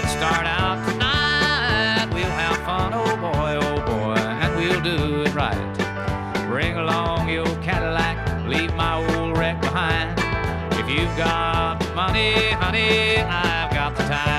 start out tonight. We'll have fun, oh boy, and we'll do it right. Bring along your Cadillac, leave my old wreck behind. If you've got money, honey, I've got the time.